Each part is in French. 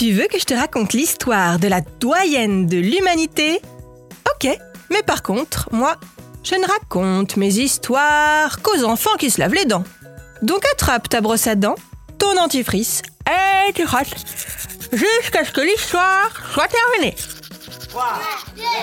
Tu veux que je te raconte l'histoire de la doyenne de l'humanité ? Ok, mais par contre, moi, je ne raconte mes histoires qu'aux enfants qui se lavent les dents. Donc attrape ta brosse à dents, ton dentifrice, et tu frottes jusqu'à ce que l'histoire soit terminée. 3, 2, 1,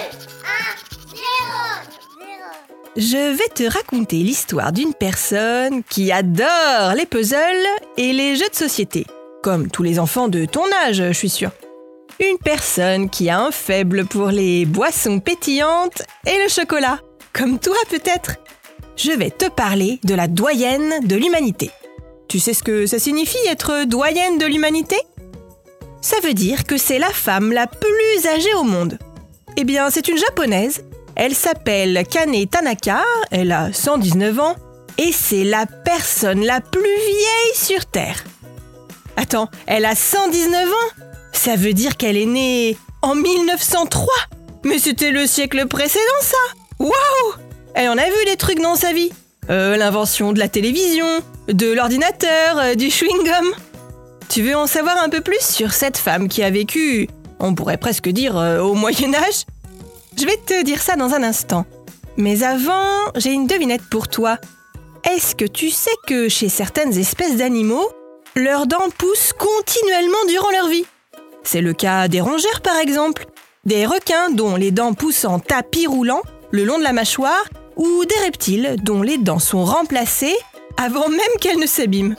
0. Je vais te raconter l'histoire d'une personne qui adore les puzzles et les jeux de société. Comme tous les enfants de ton âge, je suis sûre. Une personne qui a un faible pour les boissons pétillantes et le chocolat. Comme toi peut-être. Je vais te parler de la doyenne de l'humanité. Tu sais ce que ça signifie être doyenne de l'humanité ? Ça veut dire que c'est la femme la plus âgée au monde. Eh bien, c'est une japonaise. Elle s'appelle Kane Tanaka, elle a 119 ans et c'est la personne la plus vieille sur Terre. Attends, elle a 119 ans ? Ça veut dire qu'elle est née en 1903 ? Mais c'était le siècle précédent ça ! Waouh ! Elle en a vu des trucs dans sa vie. L'invention de la télévision, de l'ordinateur, du chewing-gum. Tu veux en savoir un peu plus sur cette femme qui a vécu, on pourrait presque dire, au Moyen-Âge ? Je vais te dire ça dans un instant. Mais avant, j'ai une devinette pour toi. Est-ce que tu sais que chez certaines espèces d'animaux, leurs dents poussent continuellement durant leur vie ? C'est le cas des rongeurs par exemple, des requins dont les dents poussent en tapis roulant le long de la mâchoire, ou des reptiles dont les dents sont remplacées avant même qu'elles ne s'abîment.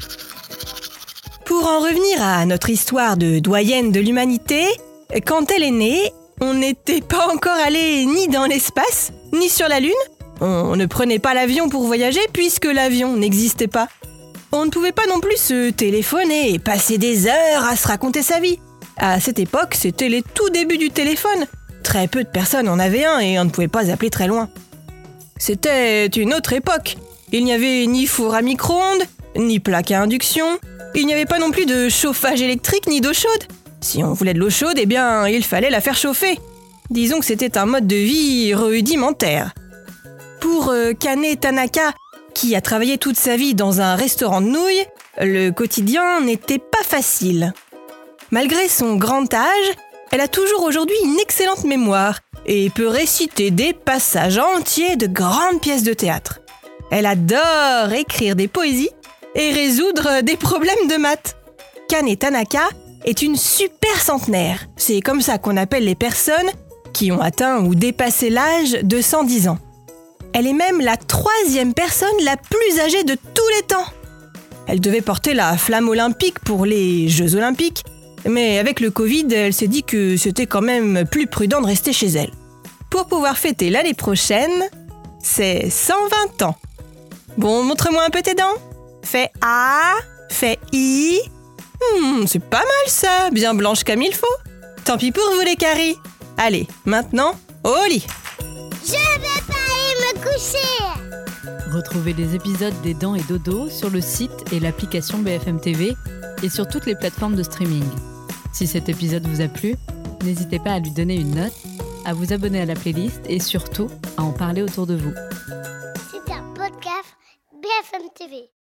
Pour en revenir à notre histoire de doyenne de l'humanité, quand elle est née, on n'était pas encore allé ni dans l'espace, ni sur la Lune. On ne prenait pas l'avion pour voyager puisque l'avion n'existait pas. On ne pouvait pas non plus se téléphoner et passer des heures à se raconter sa vie. À cette époque, c'était les tout débuts du téléphone. Très peu de personnes en avaient un et on ne pouvait pas appeler très loin. C'était une autre époque. Il n'y avait ni four à micro-ondes, ni plaque à induction. Il n'y avait pas non plus de chauffage électrique ni d'eau chaude. Si on voulait de l'eau chaude, eh bien, il fallait la faire chauffer. Disons que c'était un mode de vie rudimentaire. Pour Kane Tanaka, qui a travaillé toute sa vie dans un restaurant de nouilles, le quotidien n'était pas facile. Malgré son grand âge, elle a toujours aujourd'hui une excellente mémoire et peut réciter des passages entiers de grandes pièces de théâtre. Elle adore écrire des poésies et résoudre des problèmes de maths. Kane Tanaka est une super centenaire. C'est comme ça qu'on appelle les personnes qui ont atteint ou dépassé l'âge de 110 ans. Elle est même la 3e personne la plus âgée de tous les temps. Elle devait porter la flamme olympique pour les Jeux olympiques, mais avec le Covid, elle s'est dit que c'était quand même plus prudent de rester chez elle. Pour pouvoir fêter l'année prochaine, c'est 120 ans. Bon, montre-moi un peu tes dents. Fais A, fais I. C'est pas mal ça, bien blanche comme il faut. Tant pis pour vous les caries. Allez, maintenant, au lit. Je vais pas aller me coucher. Retrouvez les épisodes des Dents et Dodo sur le site et l'application BFM TV et sur toutes les plateformes de streaming. Si cet épisode vous a plu, n'hésitez pas à lui donner une note, à vous abonner à la playlist et surtout à en parler autour de vous. C'est un podcast BFM TV.